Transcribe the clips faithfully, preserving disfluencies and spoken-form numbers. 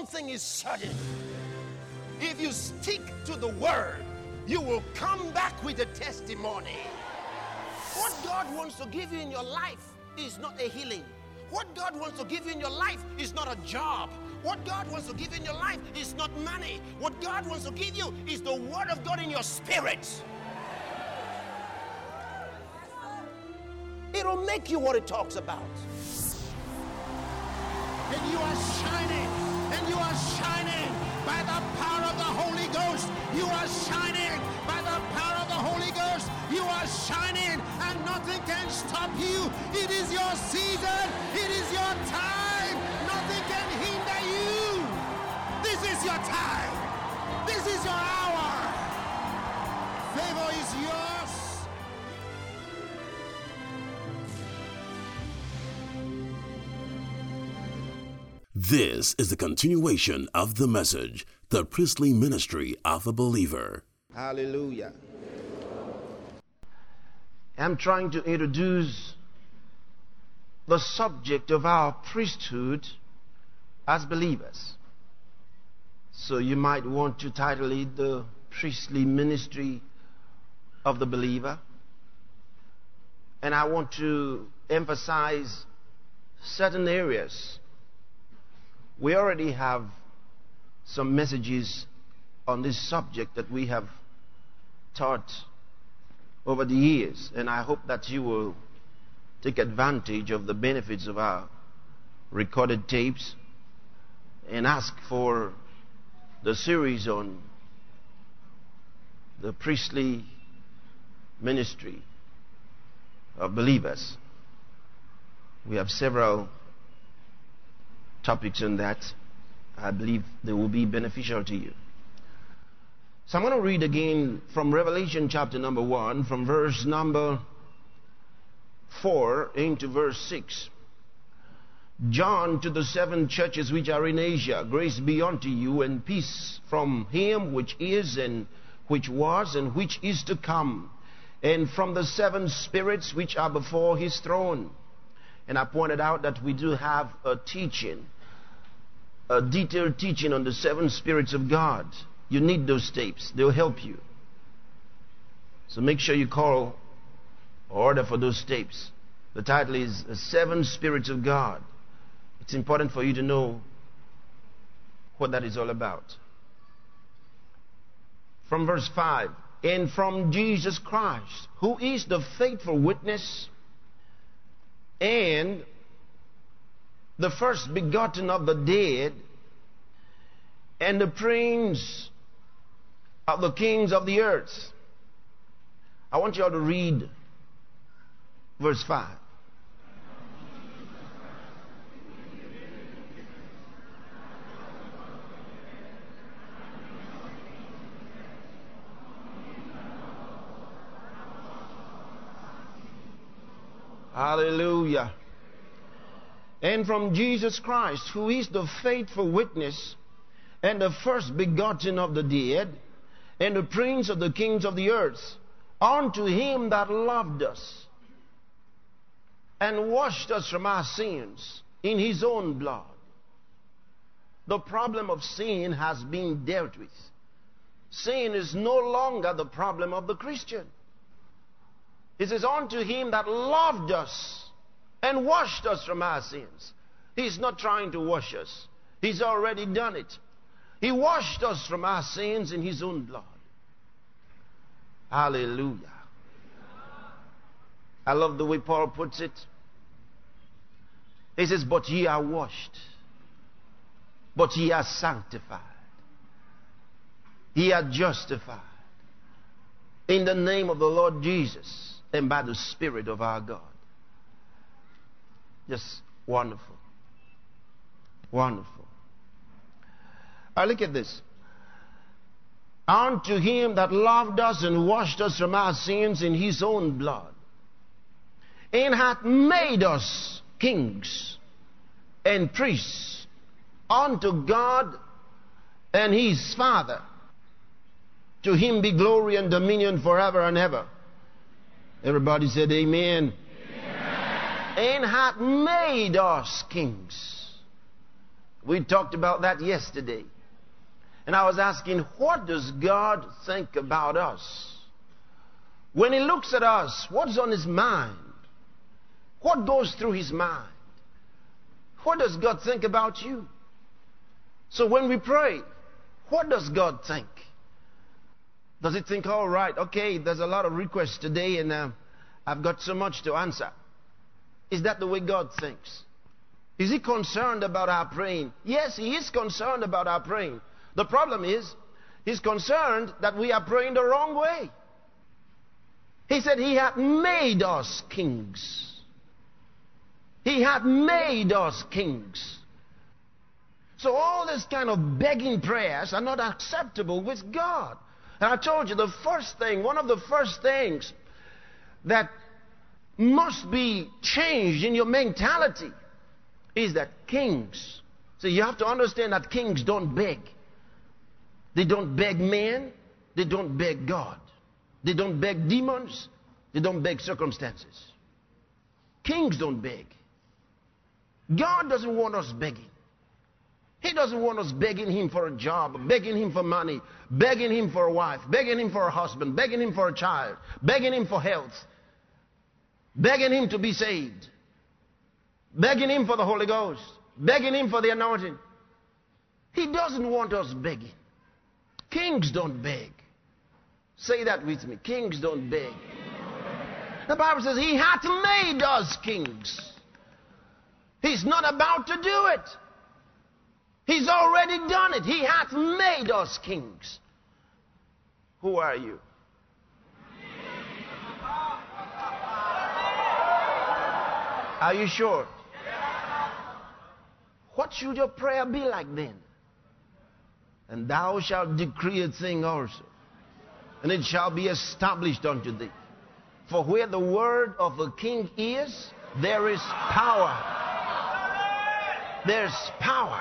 one thing is certain. If you stick to the word, you will come back with a testimony. What God wants to give you in your life is not a healing. What God wants to give you in your life is not a job. What God wants to give you in your life is not money. What God wants to give you is the word of God in your spirit. It'll make you what it talks about. And you are shining, and you are shining by the power of the Holy Ghost. You are shining by the power of the Holy Ghost. You are shining, and nothing can stop you. It is your season. It is your time. Nothing can hinder you. This is your time. This is your hour. Favor is yours. This is the continuation of the message, the priestly ministry of a believer. Hallelujah. I'm trying to introduce the subject of our priesthood as believers. So you might want to title it the priestly ministry of the believer. And I want to emphasize certain areas. We already have some messages on this subject that we have taught over the years, and I hope that you will take advantage of the benefits of our recorded tapes and ask for the series on the priestly ministry of believers. We have several topics on that. I believe they will be beneficial to you. So I'm going to read again from Revelation chapter number one, from verse number four into verse six. John, to the seven churches which are in Asia, grace be unto you, and peace from him which is, and which was, and which is to come, and from the seven spirits which are before his throne. And I pointed out that we do have a teaching, a detailed teaching on the seven spirits of God. You need those tapes. They'll help you. So make sure you call or order for those tapes. The title is The Seven Spirits of God. It's important for you to know what that is all about. From verse five. And from Jesus Christ, who is the faithful witness and the first begotten of the dead, and the prince of the kings of the earth. I want you all to read verse five. Hallelujah. And from Jesus Christ, who is the faithful witness and the first begotten of the dead, and the prince of the kings of the earth, unto him that loved us and washed us from our sins in his own blood. The problem of sin has been dealt with. Sin is no longer the problem of the Christian. It says, unto him that loved us and washed us from our sins. He's not trying to wash us. He's already done it. He washed us from our sins in his own blood. Hallelujah. I love the way Paul puts it. He says, but ye are washed, but ye are sanctified, ye are justified in the name of the Lord Jesus and by the Spirit of our God. Just wonderful. Wonderful. Now look at this. Unto him that loved us and washed us from our sins in his own blood, and hath made us kings and priests unto God and his Father. To him be glory and dominion forever and ever. Everybody said amen. Amen. And hath made us kings. We talked about that yesterday. And I was asking, what does God think about us? When he looks at us, what's on his mind? What goes through his mind? What does God think about you? So when we pray, what does God think? Does he think, all right, okay, there's a lot of requests today and uh, I've got so much to answer. Is that the way God thinks? Is he concerned about our praying? Yes, he is concerned about our praying. The problem is, he's concerned that we are praying the wrong way. He said he had made us kings. He had made us kings. So all this kind of begging prayers are not acceptable with God. And I told you the first thing, one of the first things that must be changed in your mentality is that kings, so you have to understand that kings don't beg. They don't beg men. They don't beg God. They don't beg demons. They don't beg circumstances. Kings don't beg. God doesn't want us begging. He doesn't want us begging him for a job, begging him for money, begging him for a wife, begging him for a husband, begging him for a child, begging him for health, begging him to be saved, begging him for the Holy Ghost, begging him for the anointing. He doesn't want us begging. Kings don't beg. Say that with me. Kings don't beg. The Bible says he hath made us kings. He's not about to do it. He's already done it. He hath made us kings. Who are you? Are you sure? What should your prayer be like then? And thou shalt decree a thing also, and it shall be established unto thee. For where the word of a king is, there is power. There's power.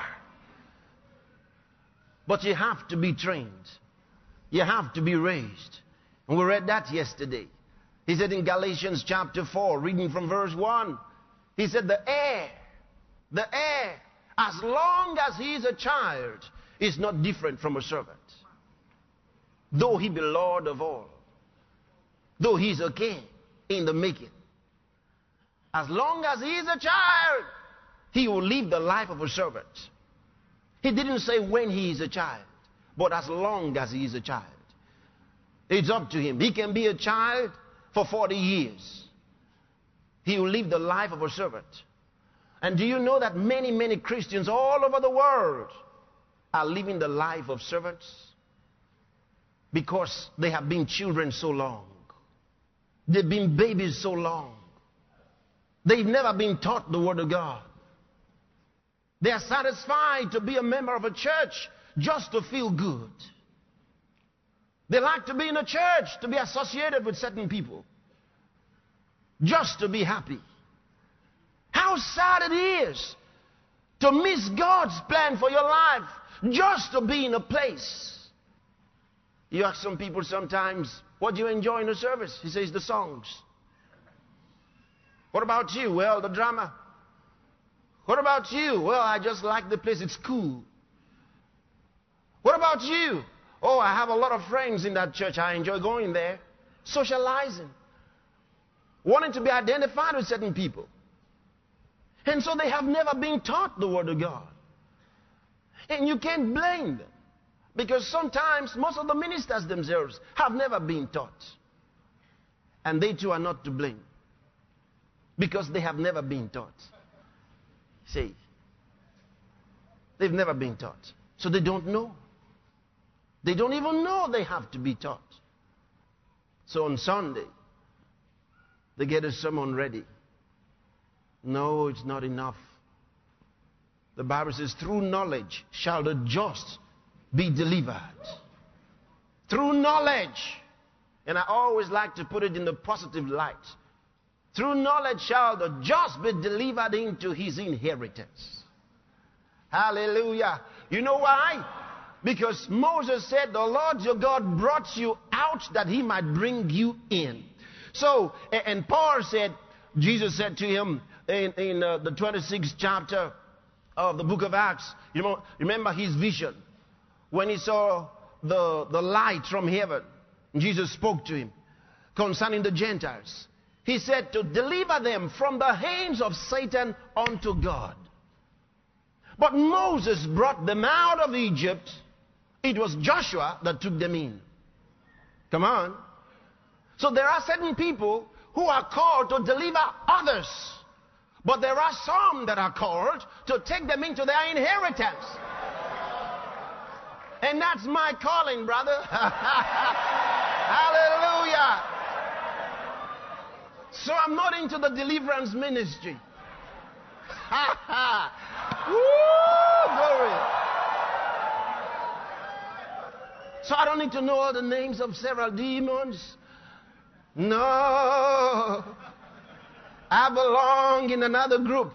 But you have to be trained. You have to be raised. And we read that yesterday. He said in Galatians chapter four, reading from verse one, he said the heir, the heir, as long as he is a child, is not different from a servant. Though he be Lord of all. Though he's a king in the making. As long as he is a child, he will live the life of a servant. He didn't say when he is a child, but as long as he is a child. It's up to him. He can be a child for forty years. He will live the life of a servant. And do you know that many, many Christians all over the world are living the life of servants? Because they have been children so long. They've been babies so long. They've never been taught the Word of God. They are satisfied to be a member of a church just to feel good. They like to be in a church, to be associated with certain people, just to be happy. How sad it is to miss God's plan for your life just to be in a place. You ask some people sometimes, what do you enjoy in the service? He says, the songs. What about you? Well, the drama. What about you? Well, I just like the place. It's cool. What about you? Oh, I have a lot of friends in that church. I enjoy going there. Socializing. Wanting to be identified with certain people. And so they have never been taught the Word of God. And you can't blame them. Because sometimes most of the ministers themselves have never been taught. And they too are not to blame. Because they have never been taught. See, they've never been taught. So they don't know. They don't even know they have to be taught. So on Sunday, they get a sermon ready. No, it's not enough. The Bible says, through knowledge shall the just be delivered. Through knowledge. And I always like to put it in the positive light. Through knowledge shall the just be delivered into his inheritance. Hallelujah. You know why? Because Moses said, the Lord your God brought you out that he might bring you in. So, and Paul said, Jesus said to him in, in uh, the twenty-sixth chapter of the book of Acts, you know, remember his vision when he saw the, the light from heaven. Jesus spoke to him concerning the Gentiles. He said to deliver them from the hands of Satan unto God. But Moses brought them out of Egypt. It was Joshua that took them in. Come on. So there are certain people who are called to deliver others. But there are some that are called to take them into their inheritance. And that's my calling, brother. Hallelujah. So I'm not into the deliverance ministry. Woo, glory. So I don't need to know all the names of several demons. No. I belong in another group.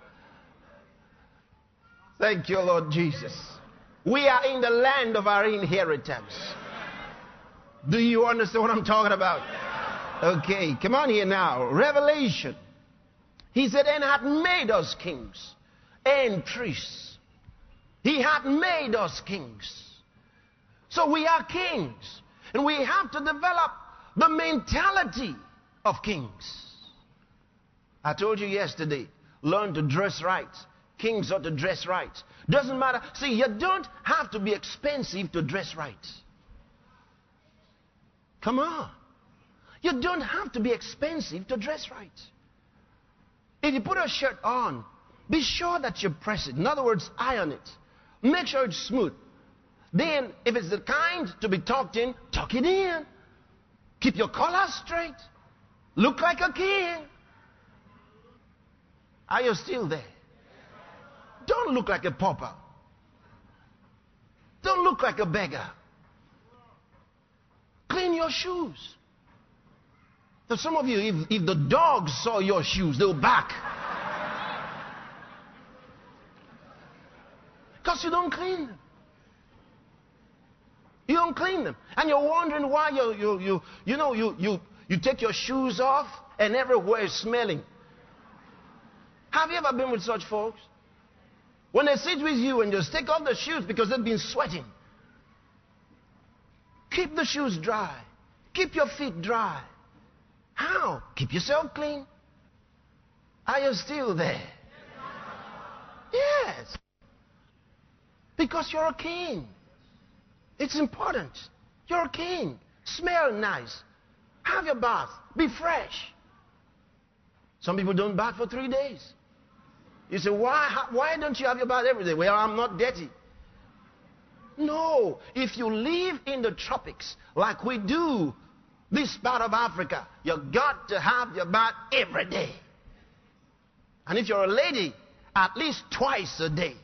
Thank you, Lord Jesus. We are in the land of our inheritance. Do you understand what I'm talking about? Okay, come on here now. Revelation. He said, and hath made us kings and priests. He hath made us kings. So we are kings. And we have to develop the mentality of kings. I told you yesterday, learn to dress right. Kings ought to dress right. Doesn't matter. See, you don't have to be expensive to dress right. Come on. You don't have to be expensive to dress right. If you put a shirt on, be sure that you press it. In other words, iron it. Make sure it's smooth. Then, if it's the kind to be tucked in, tuck it in. Keep your collar straight. Look like a king. Are you still there? Don't look like a pauper. Don't look like a beggar. Clean your shoes. Now some of you, if, if the dogs saw your shoes, they'll bark. Because you don't clean them. You don't clean them. And you're wondering why you, you, you, you know, you, you, you take your shoes off and everywhere is smelling. Have you ever been with such folks? When they sit with you and just take off the shoes because they've been sweating. Keep the shoes dry. Keep your feet dry. How? Keep yourself clean. Are you still there? Yes. Because you're a king. It's important. You're a king. Smell nice. Have your bath. Be fresh. Some people don't bath for three days. You say, why, why don't you have your bath every day? Well, I'm not dirty. No. If you live in the tropics like we do this part of Africa, you've got to have your bath every day. And if you're a lady, at least twice a day.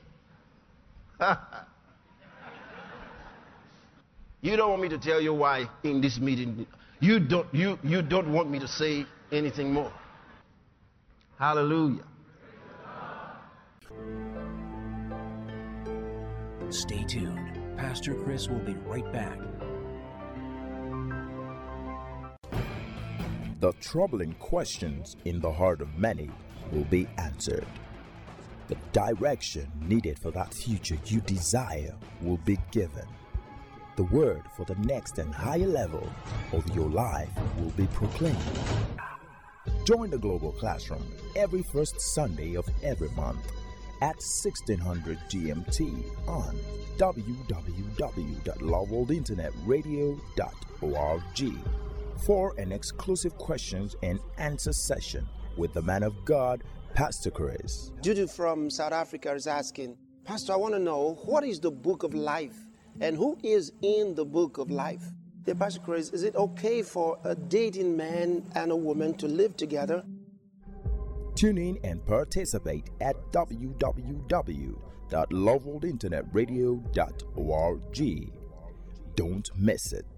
You don't want me to tell you why in this meeting. You don't, you, you don't want me to say anything more. Hallelujah. Stay tuned. Pastor Chris will be right back. The troubling questions in the heart of many will be answered. The direction needed for that future you desire will be given. The word for the next and higher level of your life will be proclaimed. Join the Global Classroom every first Sunday of every month at sixteen hundred G M T on w w w dot love world internet radio dot org for an exclusive questions and answer session with the man of God, Pastor Chris. Judy from South Africa is asking, Pastor, I want to know, what is the book of life and who is in the book of life? Dear Pastor Chris, is it okay for a dating man and a woman to live together? Tune in and participate at w w w dot love world internet radio dot org. Don't miss it.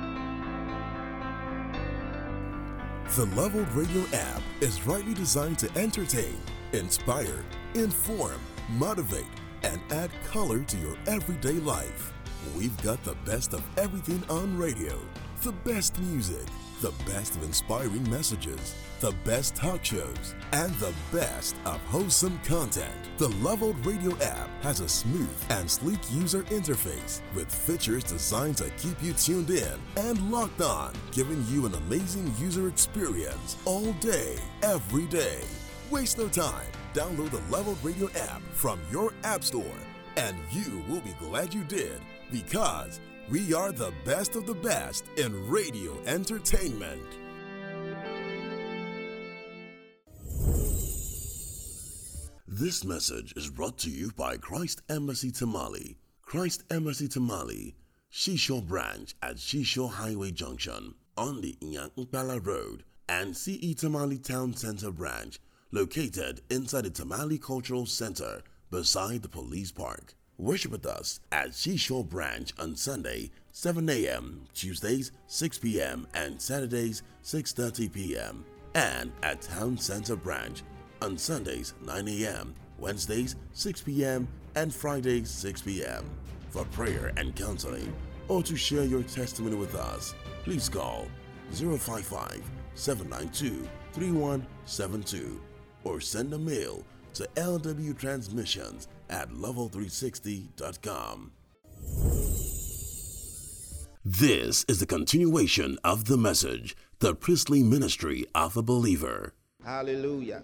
The Love World Radio app is rightly designed to entertain, inspire, inform, motivate, and add color to your everyday life. We've got the best of everything on radio, The best music, the best of inspiring messages, the best talk shows, and the best of wholesome content. The Leveled Radio app has a smooth and sleek user interface with features designed to keep you tuned in and locked on, giving you an amazing user experience all day, every day. Waste no time. Download the Leveled Radio app from your app store, and you will be glad you did, because we are the best of the best in radio entertainment. This message is brought to you by Christ Embassy Tamale. Christ Embassy Tamale, Shisho Branch at Shisho Highway Junction on the Nyankpala Road, and C E Tamale Town Center Branch located inside the Tamale Cultural Center beside the police park. Worship with us at Shisho Branch on Sunday, seven a.m., Tuesdays, six p.m., and Saturdays, six thirty p.m., and at Town Center Branch on Sundays, nine a.m., Wednesdays, six p.m., and Fridays, six p.m. For prayer and counseling, or to share your testimony with us, please call zero five five, seven nine two, three one seven two or send a mail to L W Transmissions at level three sixty dot com. This is the continuation of the message, the priestly ministry of a believer. Hallelujah.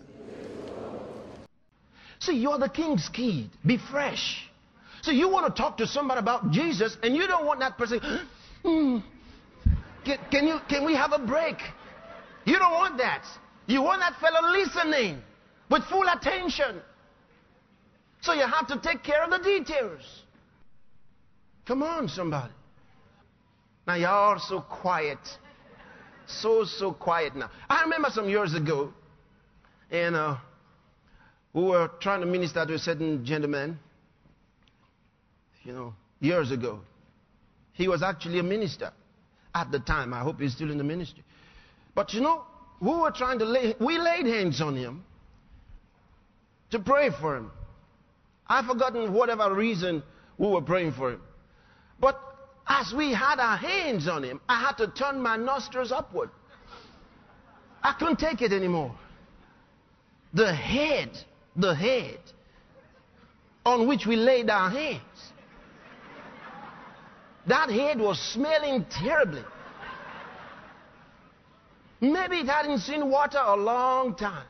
See, you're the king's kid. Be fresh. So you want to talk to somebody about Jesus, and you don't want that person, hmm, can, can, you, can we have a break? You don't want that. You want that fellow listening with full attention. So you have to take care of the details. Come on, somebody. Now, y'all are so quiet. So, so quiet now. I remember some years ago, and uh, we were trying to minister to a certain gentleman, you know, years ago. He was actually a minister at the time. I hope he's still in the ministry. But, you know, we were trying to lay, we laid hands on him to pray for him. I've forgotten whatever reason we were praying for him. But as we had our hands on him, I had to turn my nostrils upward. I couldn't take it anymore. The head, the head on which we laid our hands, that head was smelling terribly. Maybe it hadn't seen water a long time.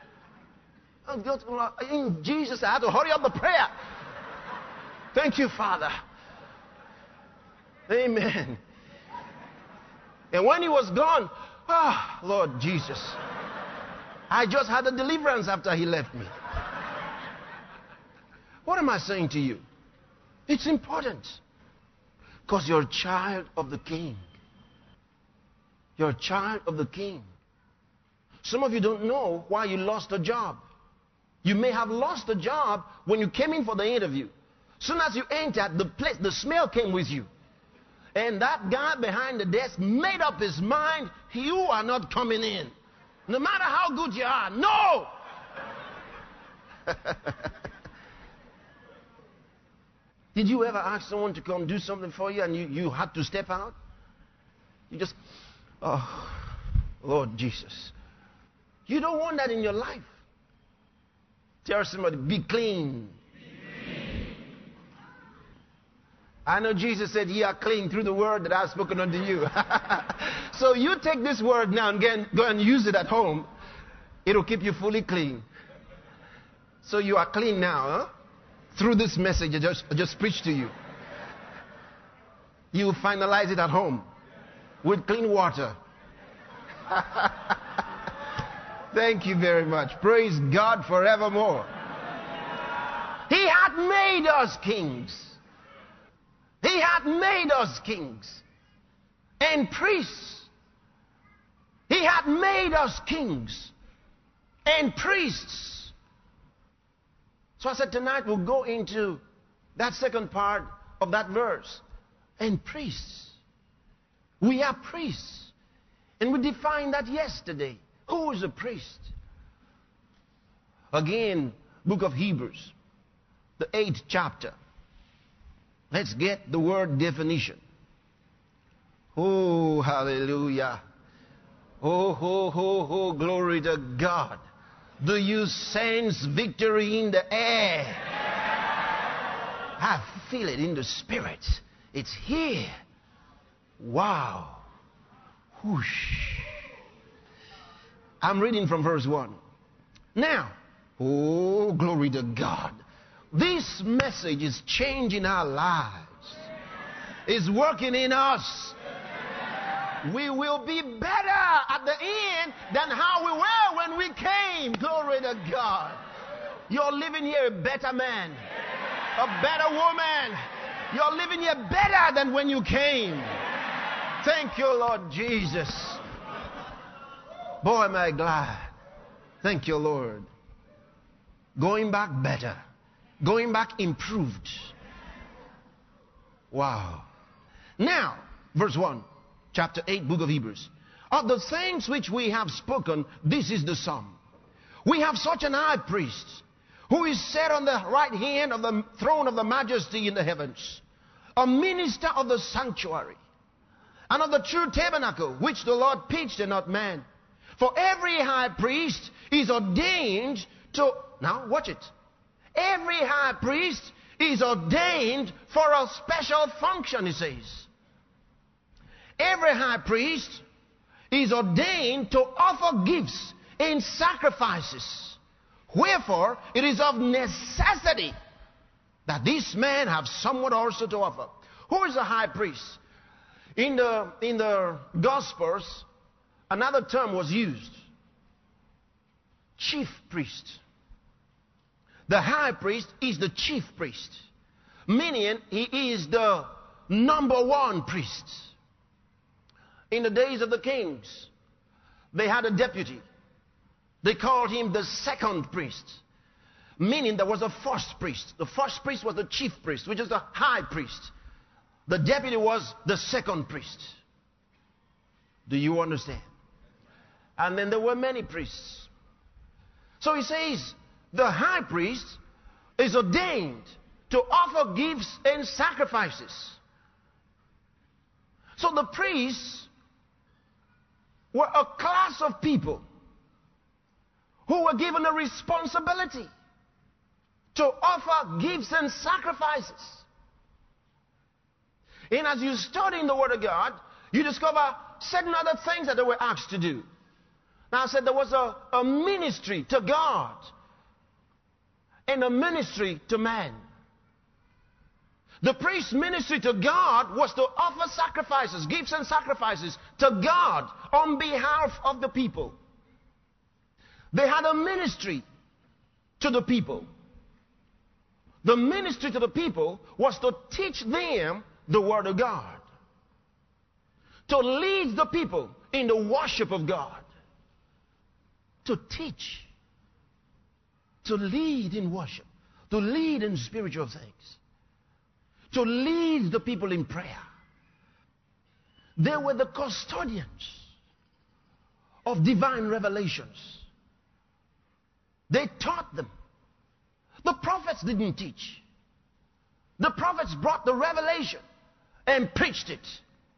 In Jesus, I had to hurry up the prayer. Thank you, Father. Amen. And when he was gone, ah, oh, Lord Jesus, I just had a deliverance after he left me. What am I saying to you? It's important. Because you're a child of the King. You're a child of the King. Some of you don't know why you lost a job. You may have lost a job when you came in for the interview. Soon as you entered the place, the smell came with you. And that guy behind the desk made up his mind, you are not coming in. No matter how good you are. No! Did you ever ask someone to come do something for you and you, you had to step out? You just, oh, Lord Jesus. You don't want that in your life. Tell somebody, be clean. Be clean. I know Jesus said, ye are clean through the word that I've spoken unto you. So you take this word now and again, go and use it at home. It'll keep you fully clean. So you are clean now, huh? Through this message I just, I just preached to you. You finalize it at home with clean water. Thank you very much. Praise God forevermore. He had made us kings. He had made us kings and priests. He had made us kings and priests. So I said tonight we'll go into that second part of that verse. And priests. We are priests. And we defined that yesterday. Who is a priest? Again, book of Hebrews, the eighth chapter. Let's get the word definition. Oh, hallelujah. Oh, ho, ho, ho, glory to God. Do you sense victory in the air? I feel it in the spirit. It's here. Wow. Whoosh. I'm reading from verse one. Now, oh, glory to God. This message is changing our lives. It's working in us. We will be better at the end than how we were when we came. Glory to God. You're living here a better man, a better woman. You're living here better than when you came. Thank you, Lord Jesus. Boy, am I glad. Thank you, Lord. Going back better. Going back improved. Wow. Now, verse one, chapter eight, book of Hebrews. Of the things which we have spoken, this is the sum. We have such an high priest who is set on the right hand of the throne of the majesty in the heavens, a minister of the sanctuary and of the true tabernacle which the Lord pitched and not man. For every high priest is ordained to, now watch it. Every high priest is ordained for a special function, he says. Every high priest is ordained to offer gifts and sacrifices. Wherefore, it is of necessity that this man have somewhat also to offer. Who is a high priest? In the, in the Gospels, another term was used. Chief priest. The high priest is the chief priest, meaning he is the number one priest. In the days of the kings, they had a deputy. They called him the second priest, meaning there was a first priest. The first priest was the chief priest, which is the high priest. The deputy was the second priest. Do you understand? And then there were many priests. So he says, the high priest is ordained to offer gifts and sacrifices. So the priests were a class of people who were given a responsibility to offer gifts and sacrifices. And as you study in the Word of God, you discover certain other things that they were asked to do. Now I said there was a, a ministry to God and a ministry to man. The priest's ministry to God was to offer sacrifices, gifts and sacrifices to God on behalf of the people. They had a ministry to the people. The ministry to the people was to teach them the Word of God, to lead the people in the worship of God, to teach, to lead in worship, to lead in spiritual things, to lead the people in prayer. They were the custodians of divine revelations. They taught them. The prophets didn't teach. The prophets brought the revelation and preached it.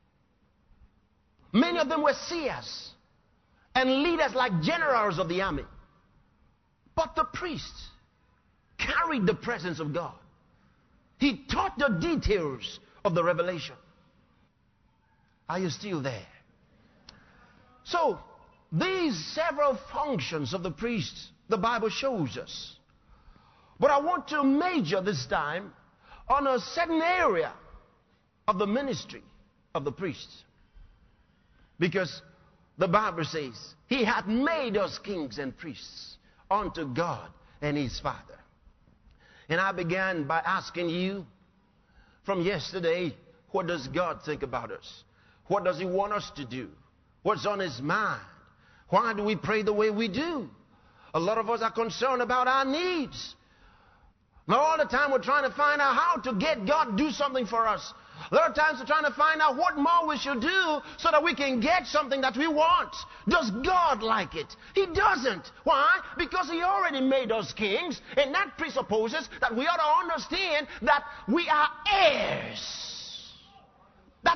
Many of them were seers and leaders like generals of the army. But the priest carried the presence of God. He taught the details of the revelation. Are you still there? So, these several functions of the priest, the Bible shows us. But I want to major this time on a certain area of the ministry of the priest. Because the Bible says, He hath made us kings and priests unto God and His Father. And I began by asking you from yesterday, what does God think about us? What does He want us to do? What's on His mind? Why do we pray the way we do? A lot of us are concerned about our needs. Now all the time we're trying to find out how to get God to do something for us. A lot of times we're trying to find out what more we should do so that we can get something that we want. Does God like it? He doesn't. Why? Because He already made us kings, and that presupposes that we ought to understand that we are heirs. That the world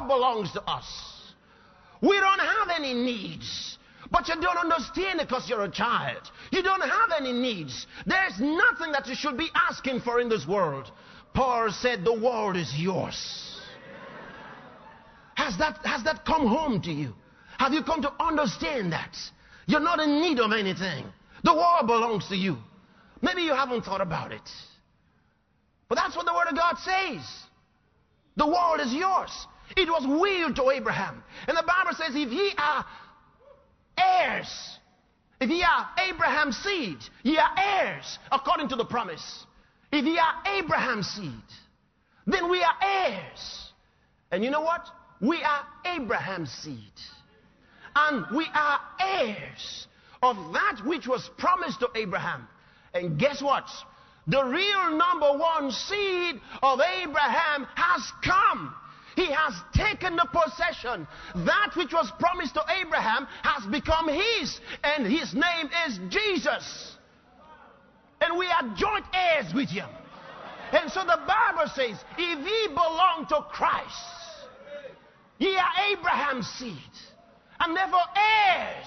all belongs to us. We don't have any needs. But you don't understand it because you're a child. You don't have any needs. There's nothing that you should be asking for in this world. Paul said the world is yours. Has that, has that come home to you? Have you come to understand that? You're not in need of anything. The world belongs to you. Maybe you haven't thought about it. But that's what the Word of God says. The world is yours. It was willed to Abraham. And the Bible says, if ye are heirs, if ye are Abraham's seed, ye are heirs according to the promise. If ye are Abraham's seed, then we are heirs. And you know what? We are Abraham's seed. And we are heirs of that which was promised to Abraham. And guess what? The real number one seed of Abraham has come. He has taken the possession. That which was promised to Abraham has become his. And his name is Jesus. And we are joint heirs with him. And so the Bible says, if ye belong to Christ, ye are Abraham's seed. And therefore heirs.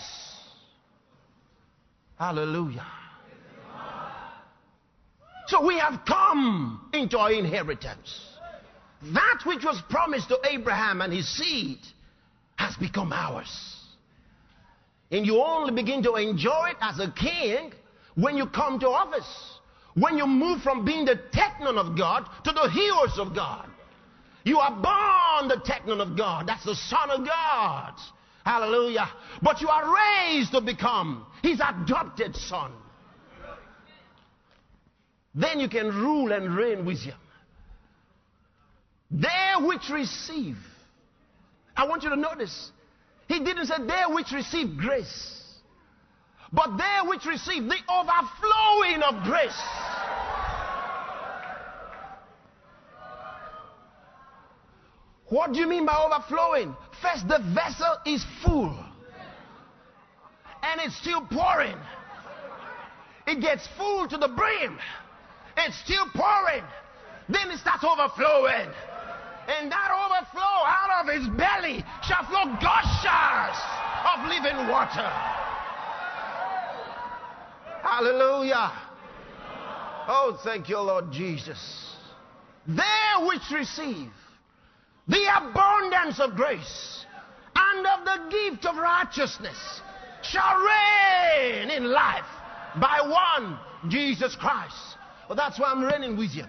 Hallelujah. So we have come into our inheritance. That which was promised to Abraham and his seed has become ours. And you only begin to enjoy it as a king when you come to office. When you move from being the technon of God to the heroes of God. You are born the technon of God. That's the Son of God. Hallelujah. But you are raised to become his adopted son. Then you can rule and reign with him. They which receive. I want you to notice. He didn't say they which receive grace. But they which receive the overflowing of grace. What do you mean by overflowing? First, the vessel is full. And it's still pouring. It gets full to the brim. It's still pouring. Then it starts overflowing. And that overflow out of his belly shall flow gushers of living water. Hallelujah. Oh, thank you, Lord Jesus. They which receive the abundance of grace and of the gift of righteousness shall reign in life by one, Jesus Christ. Well, that's why I'm reigning with you.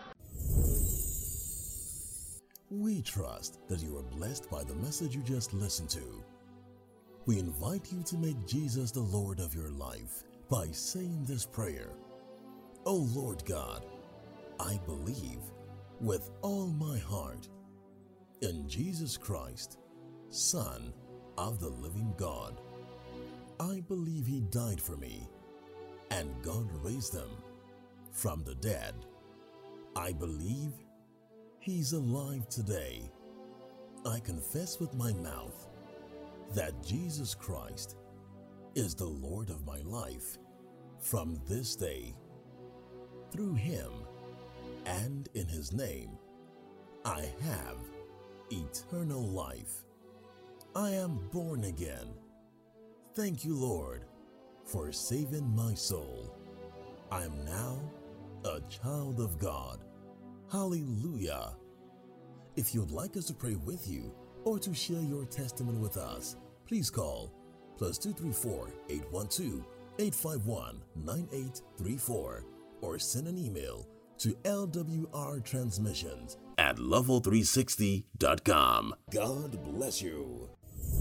We trust that you are blessed by the message you just listened to. We invite you to make Jesus the Lord of your life by saying this prayer. Oh Lord God, I believe with all my heart in Jesus Christ, Son of the living God. I believe he died for me and God raised him from the dead. I believe he's alive today. I confess with my mouth that Jesus Christ is the Lord of my life from this day. Through him and in his name, I have eternal life. I am born again. Thank you, Lord, for saving my soul. I am now a child of God. Hallelujah. If you'd like us to pray with you or to share your testimony with us, please call plus two three four, eight one two, eight five one, nine eight three four or send an email to L W R transmissions at level three sixty dot com. God bless you.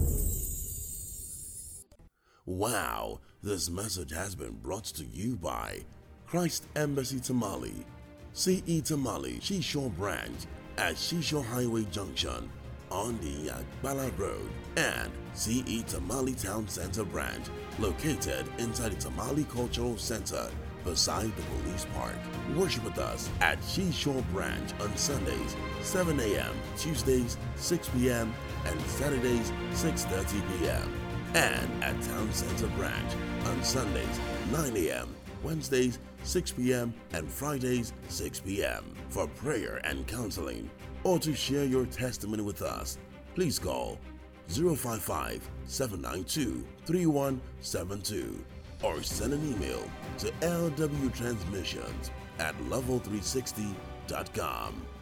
Wow, this message has been brought to you by Christ Embassy Tamale, C E Tamale Seashore Branch at Seashore Highway Junction on the Akbala Road, and C E Tamale Town Center Branch located inside the Tamale Cultural Center beside the police park. Worship with us at Seashore Branch on Sundays seven a m, Tuesdays six p m and Saturdays six thirty p m and at Town Center Branch on Sundays nine a m, Wednesdays six p m and Fridays six p m For prayer and counseling or to share your testimony with us, please call zero five five, seven nine two, three one seven two or send an email to l w transmissions at level three sixty dot com.